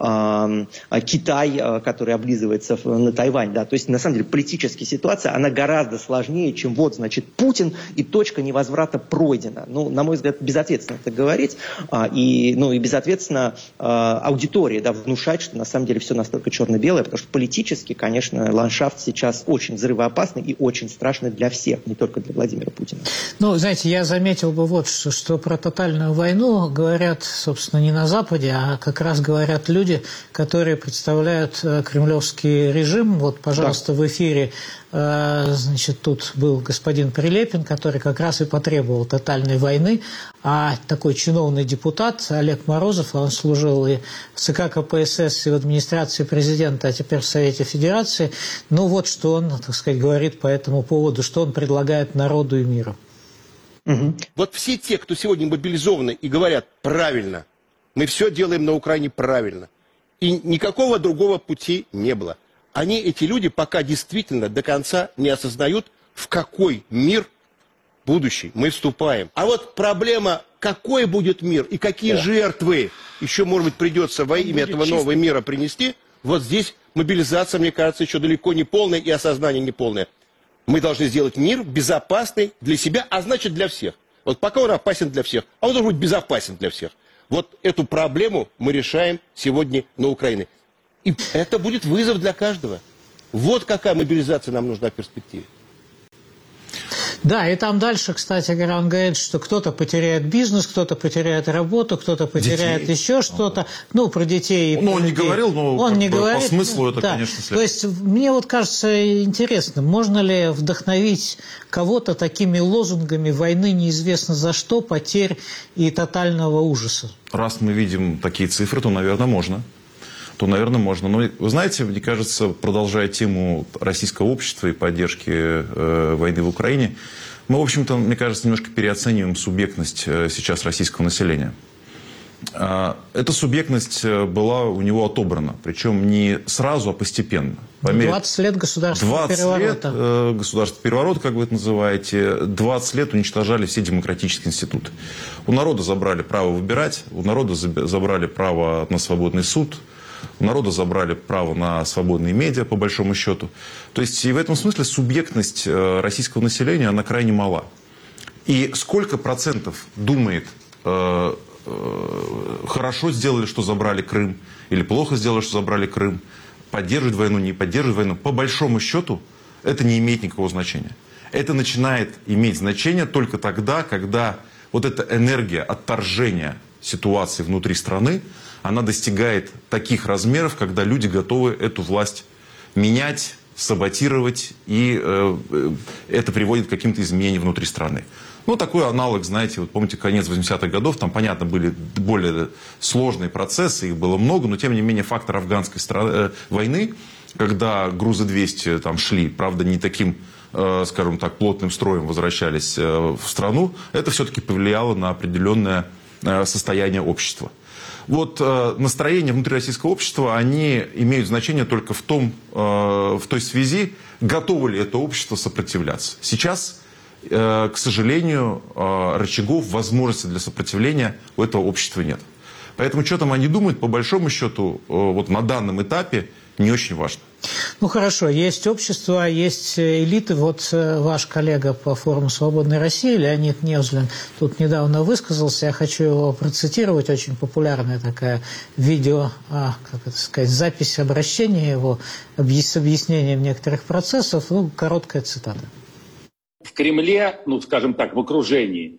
Китай, который облизывается на Тайвань. Да. То есть, на самом деле, политическая ситуация, она гораздо сложнее, чем вот, значит, Путин и точка невозврата пройдена. Ну, на мой взгляд, безответственно это говорить, и безответственно аудитории, да, внушать, что на самом деле все настолько черно-белое, потому что политически, конечно, ландшафт сейчас очень взрывоопасный и очень страшный для всех, не только для Владимира Путина. Ну, знаете, я заметил бы вот что про тотальную войну говорят, собственно, не на Западе, а как раз говорят люди, которые представляют кремлевский режим. Вот, пожалуйста, да. В эфире, значит, тут был господин Прилепин, который как раз и потребовал тотальной войны, а такой чиновный депутат Олег Морозов, он служил и в ЦК КПСС, и в администрации президента, а теперь в Совете Федерации. Ну, вот что он, так сказать, говорит по этому поводу, что он предлагает народу и миру. Угу. Вот все те, кто сегодня мобилизованы и говорят правильно, мы все делаем на Украине правильно, и никакого другого пути не было. Они, эти люди, пока действительно до конца не осознают, в какой мир будущий мы вступаем. А вот проблема, какой будет мир и какие жертвы еще, может быть, придется во имя этого нового мира принести, вот здесь мобилизация, мне кажется, еще далеко не полная и осознание не полное. Мы должны сделать мир безопасный для себя, а значит для всех. Вот пока он опасен для всех, а он должен быть безопасен для всех. Вот эту проблему мы решаем сегодня на Украине. И это будет вызов для каждого. Вот какая мобилизация нам нужна в перспективе. Да, и там дальше, кстати говоря, он говорит, что кто-то потеряет бизнес, кто-то потеряет работу, кто-то потеряет еще что-то. Ну, про детей. Ну, он не говорил, но он не говорит, по смыслу это, да. Конечно, следует. То есть, мне вот кажется интересно, можно ли вдохновить кого-то такими лозунгами войны неизвестно за что, потерь и тотального ужаса? Раз мы видим такие цифры, то, наверное, можно. Но, вы знаете, мне кажется, продолжая тему российского общества и поддержки войны в Украине, мы, в общем-то, мне кажется, немножко переоцениваем субъектность сейчас российского населения. Эта субъектность была у него отобрана, причем не сразу, а постепенно. 20 лет государственного переворота. 20 лет государственного переворота, как вы это называете, 20 лет уничтожали все демократические институты. У народа забрали право выбирать, у народа забрали право на свободный суд, у народа забрали право на свободные медиа, по большому счету. То есть, и в этом смысле субъектность российского населения, она крайне мала. И сколько процентов думает, хорошо сделали, что забрали Крым, или плохо сделали, что забрали Крым, поддерживает войну, не поддерживает войну, по большому счету, это не имеет никакого значения. Это начинает иметь значение только тогда, когда вот эта энергия отторжения ситуации внутри страны, она достигает таких размеров, когда люди готовы эту власть менять, саботировать, и это приводит к каким-то изменениям внутри страны. Ну, такой аналог, знаете, вот помните, конец 80-х годов, там, понятно, были более сложные процессы, их было много, но, тем не менее, фактор афганской войны, когда грузы 200 там шли, правда, не таким, скажем так, плотным строем возвращались в страну, это все-таки повлияло на определенное состояние общества. Вот настроения внутри российского общества, они имеют значение только в той связи, готово ли это общество сопротивляться. Сейчас, к сожалению, рычагов, возможностей для сопротивления у этого общества нет. Поэтому что там они думают, по большому счету, вот на данном этапе не очень важно. Ну хорошо, есть общество, есть элиты. Вот ваш коллега по форуму «Свободной России» Леонид Невзлин тут недавно высказался. Я хочу его процитировать. Очень популярная такая видео, запись обращения его с объяснением некоторых процессов. Ну, короткая цитата. В Кремле, ну скажем так, в окружении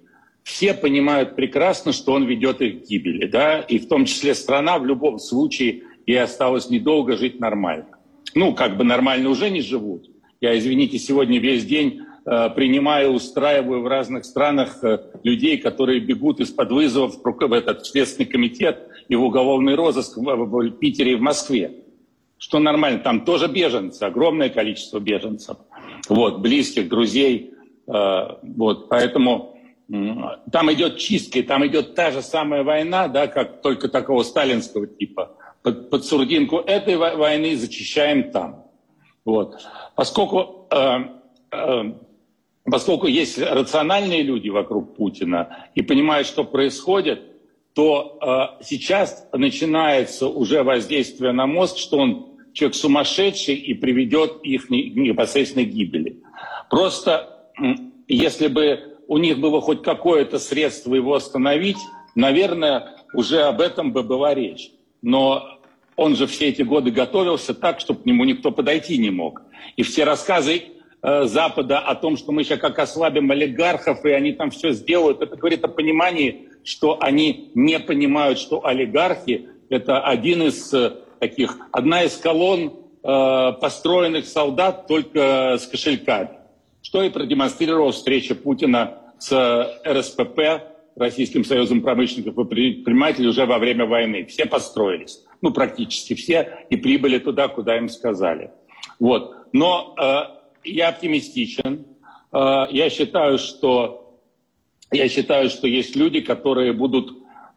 все понимают прекрасно, что он ведет их к гибели, да, и в том числе страна в любом случае ей осталось недолго жить нормально. Ну, как бы нормально уже не живут. Я, извините, сегодня весь день принимаю, устраиваю в разных странах людей, которые бегут из-под вызовов в этот Следственный комитет и в уголовный розыск в Питере и в Москве. Что нормально, там тоже беженцы, огромное количество беженцев, вот, близких, друзей, вот, поэтому там идет чистка, там идет та же самая война, да, как только такого сталинского типа. Под сурдинку этой войны зачищаем там. Вот. Поскольку есть рациональные люди вокруг Путина и понимают, что происходит, то сейчас начинается уже воздействие на мозг, что он человек сумасшедший и приведет их к непосредственной гибели. Просто если бы у них было хоть какое-то средство его остановить, наверное, уже об этом бы была речь. Но он же все эти годы готовился так, чтобы к нему никто подойти не мог. И все рассказы Запада о том, что мы сейчас как ослабим олигархов, и они там все сделают, это говорит о понимании, что они не понимают, что олигархи – это одна из колонн построенных солдат только с кошельками. Что и продемонстрировала встреча Путина с РСПП, Российским союзом промышленников и предпринимателей, уже во время войны. Все построились, ну практически все, и прибыли туда, куда им сказали. Вот. Но я оптимистичен. Я считаю, что есть люди, которые будут,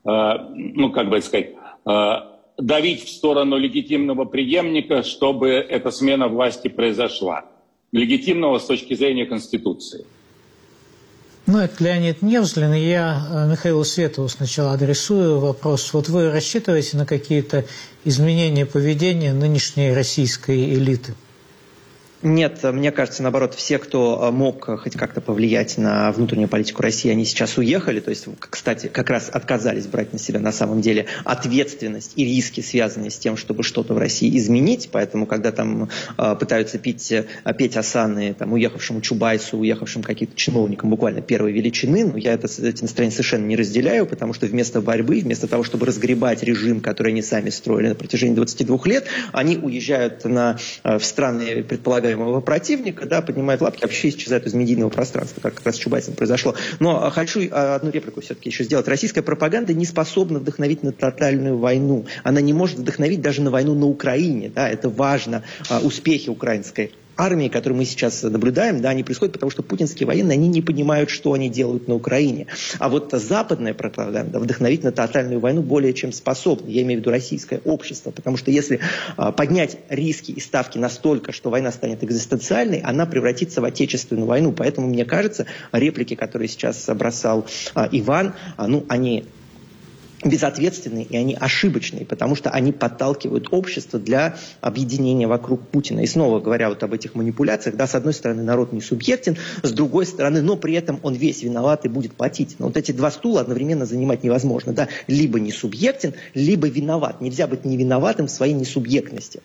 давить в сторону легитимного преемника, чтобы эта смена власти произошла. Легитимного с точки зрения Конституции. Ну, это Леонид Невзлин, и я Михаилу Светову сначала адресую вопрос. Вот вы рассчитываете на какие-то изменения поведения нынешней российской элиты? Нет, мне кажется, наоборот, все, кто мог хоть как-то повлиять на внутреннюю политику России, они сейчас уехали. То есть, кстати, как раз отказались брать на себя на самом деле ответственность и риски, связанные с тем, чтобы что-то в России изменить. Поэтому, когда там пытаются петь осанны там, уехавшему Чубайсу, уехавшим каким-то чиновникам буквально первой величины, я эти настроения совершенно не разделяю, потому что вместо борьбы, вместо того, чтобы разгребать режим, который они сами строили на протяжении 22 лет, они уезжают в страны, предполагаемого противника, да, поднимают лапки, вообще исчезают из медийного пространства, как раз с Чубайсом произошло. Но хочу одну реплику все-таки еще сделать. Российская пропаганда не способна вдохновить на тотальную войну. Она не может вдохновить даже на войну на Украине. Да, это важно. Успехи украинской армии, которые мы сейчас наблюдаем, да, они происходят потому, что путинские военные, они не понимают, что они делают на Украине. А вот западная пропаганда вдохновить на тотальную войну более чем способна. Я имею в виду российское общество. Потому что если поднять риски и ставки настолько, что война станет экзистенциальной, она превратится в отечественную войну. Поэтому, мне кажется, реплики, которые сейчас бросал Иван, они безответственные и они ошибочные, потому что они подталкивают общество для объединения вокруг Путина. И снова говоря вот об этих манипуляциях, да, с одной стороны народ не субъектен, с другой стороны, но при этом он весь виноват и будет платить. Но вот эти два стула одновременно занимать невозможно. Да? Либо не субъектен, либо виноват. Нельзя быть не виноватым в своей несубъектности.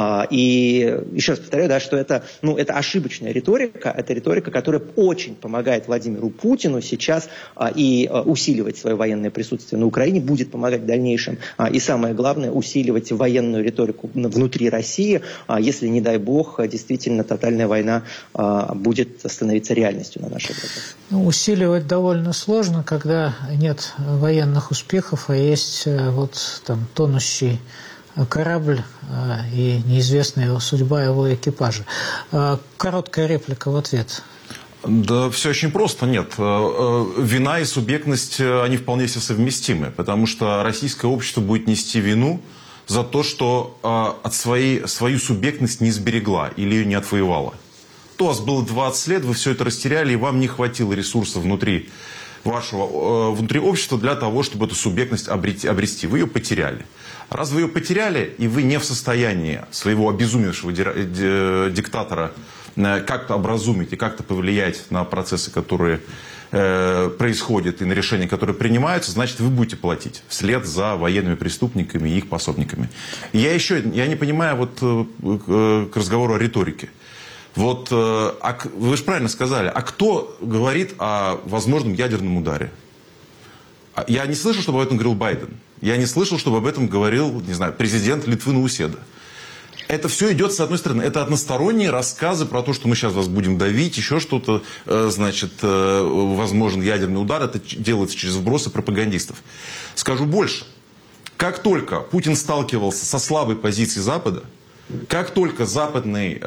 И еще раз повторяю, да, что это ошибочная риторика, это риторика, которая очень помогает Владимиру Путину сейчас и усиливать свое военное присутствие на Украине, будет помогать в дальнейшем. И самое главное, усиливать военную риторику внутри России, если, не дай бог, действительно тотальная война будет становиться реальностью на наших глазах. Усиливать довольно сложно, когда нет военных успехов, а есть тонущий корабль и неизвестная судьба его экипажа. Короткая реплика в ответ. Да, все очень просто. Нет. Вина и субъектность, они вполне себе совместимы, потому что российское общество будет нести вину за то, что свою субъектность не сберегла или ее не отвоевала. То у вас было 20 лет, вы все это растеряли, и вам не хватило ресурсов внутри общества для того, чтобы эту субъектность обрести. Вы ее потеряли. Раз вы ее потеряли, и вы не в состоянии своего обезумевшего диктатора как-то образумить и как-то повлиять на процессы, которые происходят, и на решения, которые принимаются, значит, вы будете платить вслед за военными преступниками и их пособниками. И я не понимаю к разговору о риторике. Вы же правильно сказали, а кто говорит о возможном ядерном ударе? Я не слышал, чтобы об этом говорил Байден. Я не слышал, чтобы об этом говорил, не знаю, президент Литвы Науседа. Это все идет, с одной стороны, это односторонние рассказы про то, что мы сейчас вас будем давить, еще что-то, значит, возможен ядерный удар. Это делается через вбросы пропагандистов. Скажу больше. Как только Путин сталкивался со слабой позицией Запада, как только западные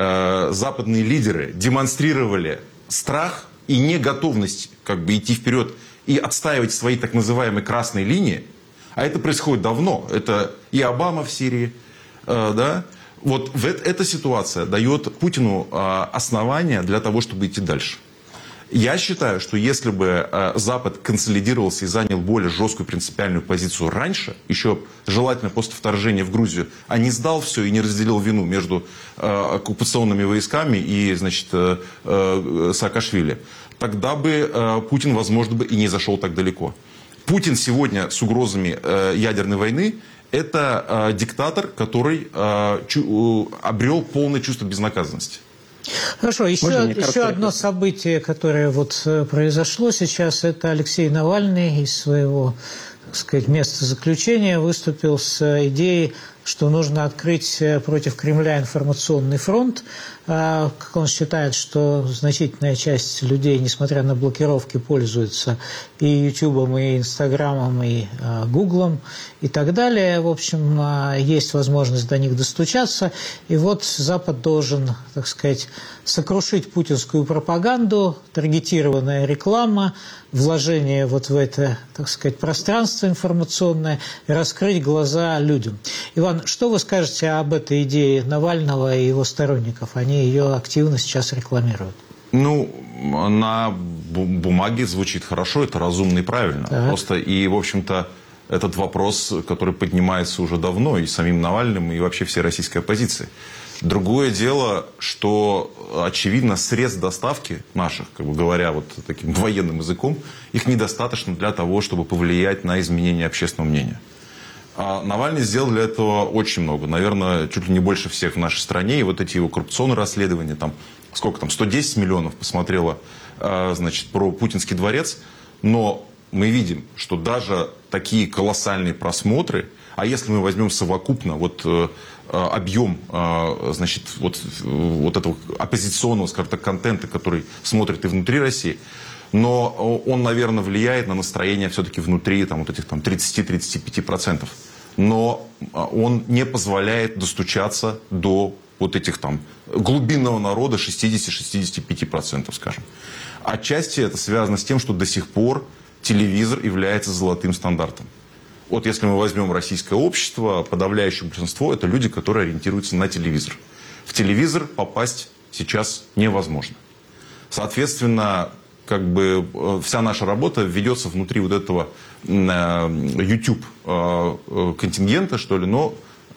лидеры демонстрировали страх и неготовность как бы идти вперед и отстаивать свои так называемые красные линии, а это происходит давно, это и Обама в Сирии, да, вот эта ситуация дает Путину основания для того, чтобы идти дальше. Я считаю, что если бы Запад консолидировался и занял более жесткую принципиальную позицию раньше, еще желательно после вторжения в Грузию, а не сдал все и не разделил вину между оккупационными войсками и, значит, Саакашвили, тогда бы Путин, возможно, бы и не зашел так далеко. Путин сегодня с угрозами ядерной войны – это диктатор, который обрел полное чувство безнаказанности. Хорошо, еще одно событие, которое вот произошло сейчас, это Алексей Навальный из своего, так сказать, места заключения выступил с идеей, что нужно открыть против Кремля информационный фронт. Как он считает, что значительная часть людей, несмотря на блокировки, пользуются и Ютубом, и Инстаграмом, и Гуглом, и так далее. В общем, есть возможность до них достучаться. И вот Запад должен, так сказать, сокрушить путинскую пропаганду, таргетированная реклама, вложение вот в это, так сказать, пространство информационное и раскрыть глаза людям. Иван, что вы скажете об этой идее Навального и его сторонников? Они ее активно сейчас рекламируют. Ну, на бумаге звучит хорошо, это разумно и правильно. Так. Просто и, в общем-то, этот вопрос, который поднимается уже давно и самим Навальным, и вообще всей российской оппозиции. Другое дело, что, очевидно, средств доставки наших, как бы говоря вот таким военным языком, их недостаточно для того, чтобы повлиять на изменение общественного мнения. А Навальный сделал для этого очень много. Наверное, чуть ли не больше всех в нашей стране. И вот эти его коррупционные расследования, там, сколько там, 110 миллионов посмотрело, значит, про Путинский дворец. Но мы видим, что даже такие колоссальные просмотры, а если мы возьмем совокупно вот объем, значит, вот этого оппозиционного, скажем так, контента, который смотрит и внутри России, но он, наверное, влияет на настроение все-таки внутри там, вот этих там, 30-35%. Но он не позволяет достучаться до вот этих там глубинного народа 60-65%, скажем. Отчасти это связано с тем, что до сих пор телевизор является золотым стандартом. Вот если мы возьмем российское общество, подавляющее большинство – это люди, которые ориентируются на телевизор. В телевизор попасть сейчас невозможно. Соответственно, как бы вся наша работа ведется внутри вот этого YouTube контингента, что ли, но...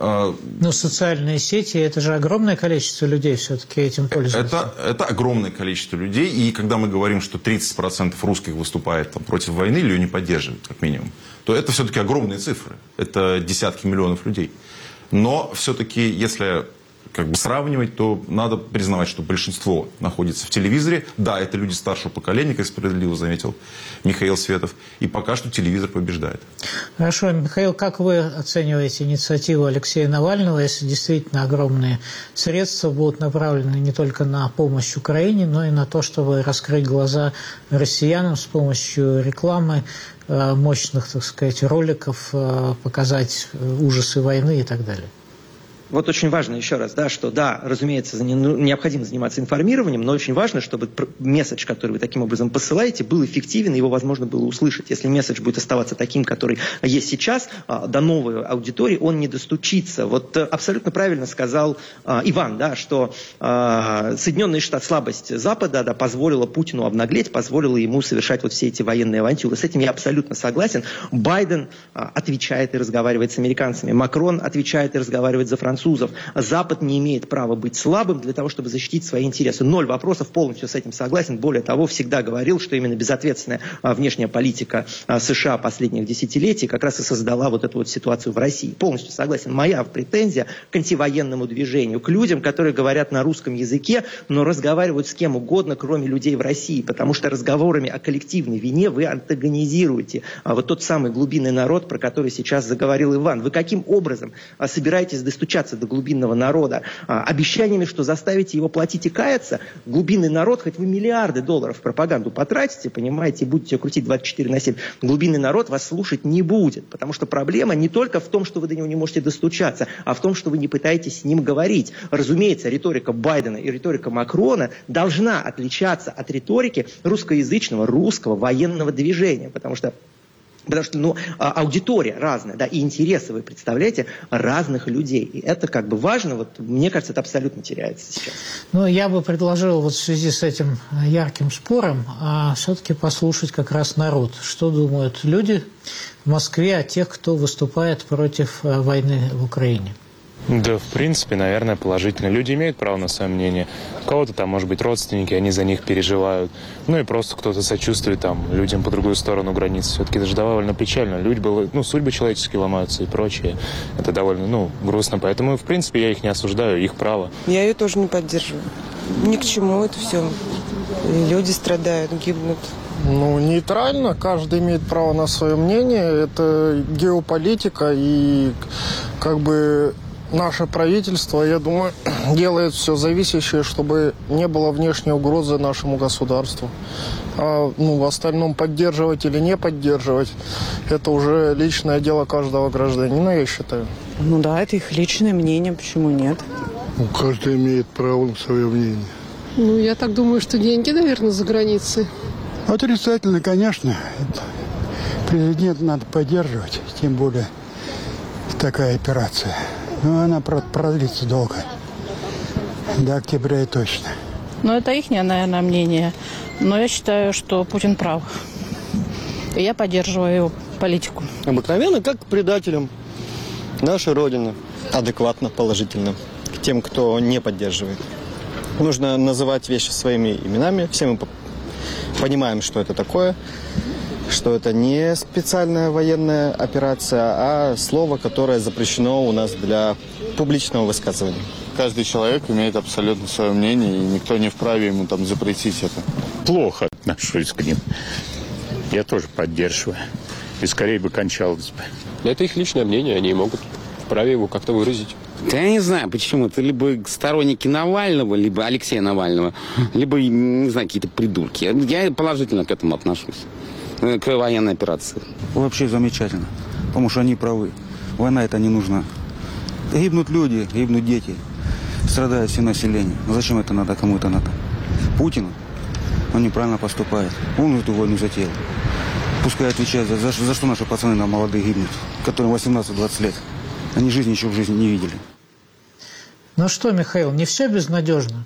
Но социальные сети – это же огромное количество людей все-таки этим пользуются. Это огромное количество людей, и когда мы говорим, что 30% русских выступает там, против войны или ее не поддерживает, как минимум, то это все-таки огромные цифры, это десятки миллионов людей. Но все-таки, если как бы сравнивать, то надо признавать, что большинство находится в телевизоре. Да, это люди старшего поколения, как справедливо заметил Михаил Светов. И пока что телевизор побеждает. Хорошо. Михаил, как вы оцениваете инициативу Алексея Навального, если действительно огромные средства будут направлены не только на помощь Украине, но и на то, чтобы раскрыть глаза россиянам с помощью рекламы, мощных, так сказать, роликов, показать ужасы войны и так далее? Вот очень важно еще раз, да, что да, разумеется, необходимо заниматься информированием, но очень важно, чтобы месседж, который вы таким образом посылаете, был эффективен, и его возможно было услышать. Если месседж будет оставаться таким, который есть сейчас, до новой аудитории он не достучится. Вот абсолютно правильно сказал Иван, да, что Соединенные Штаты, слабость Запада, да, позволила Путину обнаглеть, позволила ему совершать вот все эти военные авантюры. С этим я абсолютно согласен. Байден отвечает и разговаривает с американцами. Макрон отвечает и разговаривает за французов. французов. Запад не имеет права быть слабым для того, чтобы защитить свои интересы. 0 вопросов, полностью с этим согласен. Более того, всегда говорил, что именно безответственная внешняя политика США последних десятилетий как раз и создала вот эту вот ситуацию в России. Полностью согласен. Моя претензия к антивоенному движению, к людям, которые говорят на русском языке, но разговаривают с кем угодно, кроме людей в России, потому что разговорами о коллективной вине вы антагонизируете вот тот самый глубинный народ, про который сейчас заговорил Иван. Вы каким образом собираетесь достучаться до глубинного народа? Обещаниями, что заставите его платить и каяться? Глубинный народ, хоть вы миллиарды долларов в пропаганду потратите, понимаете, и будете крутить 24/7, глубинный народ вас слушать не будет, потому что проблема не только в том, что вы до него не можете достучаться, а в том, что вы не пытаетесь с ним говорить. Разумеется, риторика Байдена и риторика Макрона должна отличаться от риторики русскоязычного, русского военного движения, потому что аудитория разная, да, и интересы, вы представляете, разных людей. И это как бы важно, вот, мне кажется, это абсолютно теряется сейчас. Ну, я бы предложил вот в связи с этим ярким спором все-таки послушать как раз народ. Что думают люди в Москве о тех, кто выступает против войны в Украине? Да, в принципе, наверное, положительно. Люди имеют право на свое мнение. У кого-то там, может быть, родственники, они за них переживают. Ну и просто кто-то сочувствует там людям по другую сторону границы. Все-таки это же довольно печально. Судьбы человеческие ломаются и прочее. Это довольно, грустно. Поэтому, в принципе, я их не осуждаю, их право. Я ее тоже не поддерживаю. Ни к чему это все. Люди страдают, гибнут. Нейтрально. Каждый имеет право на свое мнение. Это геополитика и как бы... Наше правительство, я думаю, делает все зависящее, чтобы не было внешней угрозы нашему государству. В остальном поддерживать или не поддерживать, это уже личное дело каждого гражданина, я считаю. Да, это их личное мнение, почему нет? Каждый имеет право на свое мнение. Я так думаю, что деньги, наверное, за границей. Отрицательно, конечно. Президента надо поддерживать, тем более такая операция. Но она продлится долго. До октября и точно. Это их, наверное, мнение. Но я считаю, что Путин прав. И я поддерживаю его политику. Обыкновенно как к предателям нашей Родины. Адекватно, положительно. К тем, кто не поддерживает. Нужно называть вещи своими именами. Все мы понимаем, что это такое. Что это не специальная военная операция, а слово, которое запрещено у нас для публичного высказывания. Каждый человек имеет абсолютно свое мнение, и никто не вправе ему запретить это. Плохо отношусь к ним. Я тоже поддерживаю. И скорее бы кончалось бы. Это их личное мнение, они могут вправе его как-то выразить. Да я не знаю, почему. Это либо сторонники Навального, либо Алексея Навального, либо, не знаю, какие-то придурки. Я положительно к этому отношусь. К военной операции. Вообще замечательно, потому что они правы. Война это не нужна. Гибнут люди, гибнут дети, страдает все население. Зачем это надо, кому это надо? Путину? Он неправильно поступает. Он эту войну затеял. Пускай отвечает, за что наши пацаны нам молодые гибнут, которым 18-20 лет. Они жизни еще в жизни не видели. Ну что, Михаил, не все безнадежно?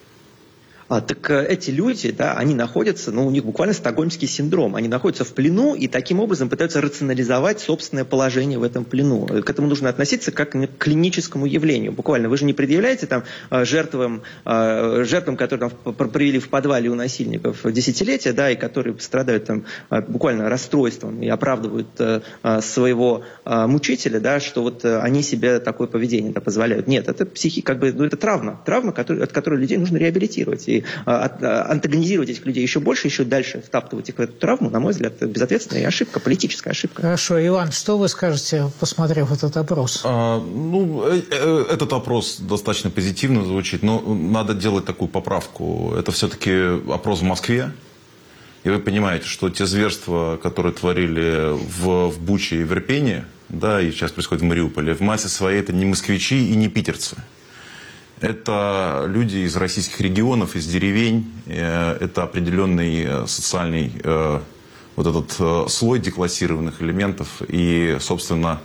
Так эти люди, да, они находятся, у них буквально стокгольмский синдром. Они находятся в плену и таким образом пытаются рационализовать собственное положение в этом плену. К этому нужно относиться как к клиническому явлению. Буквально. Вы же не предъявляете жертвам, которые провели в подвале у насильников десятилетия, да, и которые страдают буквально расстройством и оправдывают своего мучителя, да, что вот они себе такое поведение позволяют. Нет, это это травма, от которой людей нужно реабилитировать. И антагонизировать этих людей еще больше, еще дальше втаптывать их в эту травму, на мой взгляд, это безответственная ошибка, политическая ошибка. Хорошо. Иван, что вы скажете, посмотрев этот опрос? Этот опрос достаточно позитивно звучит, но надо делать такую поправку. Это все-таки опрос в Москве. И вы понимаете, что те зверства, которые творили в Буче и в Ирпене, да, и сейчас происходит в Мариуполе, в массе своей это не москвичи и не питерцы. Это люди из российских регионов, из деревень. Это определенный социальный слой деклассированных элементов. И, собственно,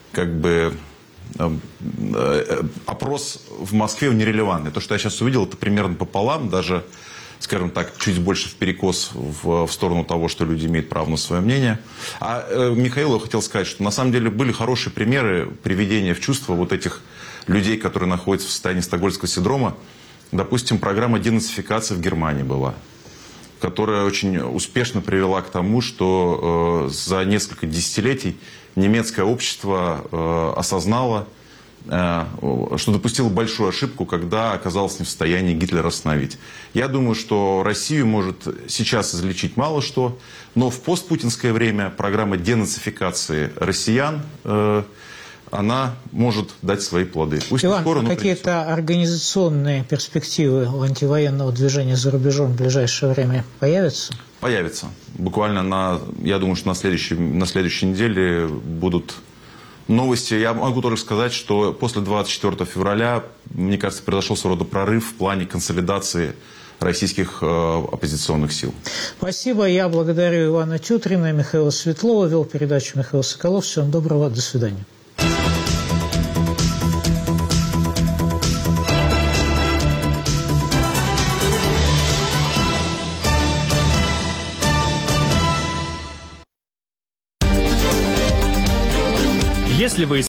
опрос в Москве он нерелевантный. То, что я сейчас увидел, это примерно пополам, даже, скажем так, чуть больше вперекос в сторону того, что люди имеют право на свое мнение. А Михаилу я хотел сказать, что на самом деле были хорошие примеры приведения в чувство вот этих людей, которые находятся в состоянии стокгольмского синдрома. Допустим, программа денацификации в Германии была, которая очень успешно привела к тому, что за несколько десятилетий немецкое общество осознало, что допустило большую ошибку, когда оказалось не в состоянии Гитлера остановить. Я думаю, что Россию может сейчас излечить мало что, но в постпутинское время программа денацификации россиян, она может дать свои плоды. Пусть Иван, скоро, какие-то организационные перспективы у антивоенного движения за рубежом в ближайшее время появятся? Появится. Буквально я думаю, что на следующей неделе будут новости. Я могу только сказать, что после 24 февраля, мне кажется, произошел своего рода прорыв в плане консолидации российских оппозиционных сил. Спасибо. Я благодарю Ивана Тютрина и Михаила Светлова. Вел передачу Михаил Соколов. Всего доброго. До свидания. Если вы